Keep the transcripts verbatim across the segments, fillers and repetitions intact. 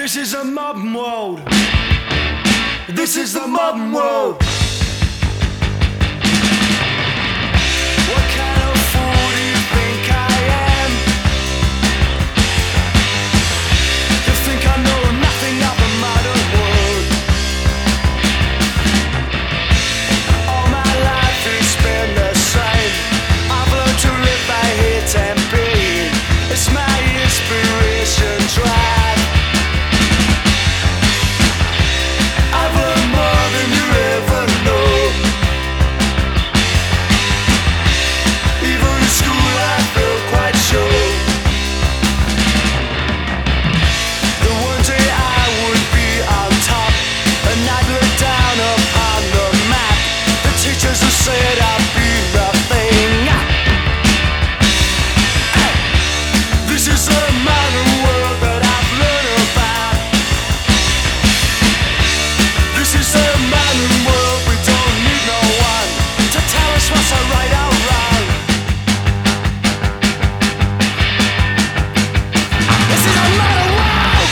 This is a modern world. This is the modern world. What kind of fool do you think I am? You think I know nothing of the modern world? All my life has been the same. I've learned to live by hate and pain. It's my inspiration drive. I've learned more than you ever know. Even in school I felt quite sure that one day I would be on top, and I'd look down upon the map. The teachers who said I'd be nothing. This is a modern world that I've learned about. This is a modern world, we don't need no one to tell us what's right or wrong. This is a modern world.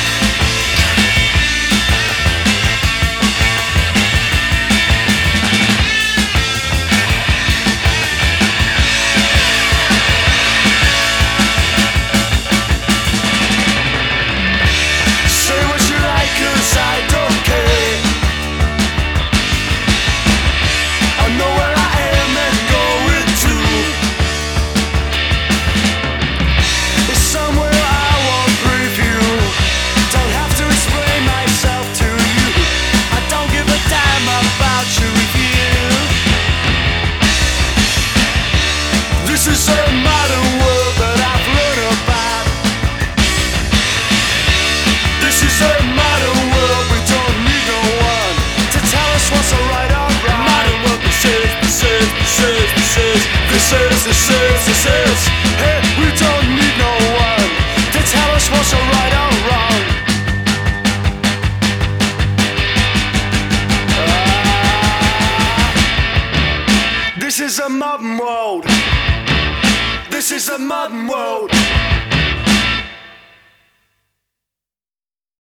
Say what you like, 'cause I don't care. I know where I am and going to. It's somewhere I won't preview. Don't have to explain myself to you. I don't give a damn about your review. This is a modern world that I've learned about. This is a modern world, we don't need no one to tell us what's right or wrong. Modern world, this is, this is, this is, this is, this is, this is, this is. Hey, we don't need no one to tell us what's right or wrong. Ah, this is a modern world. This is a modern world.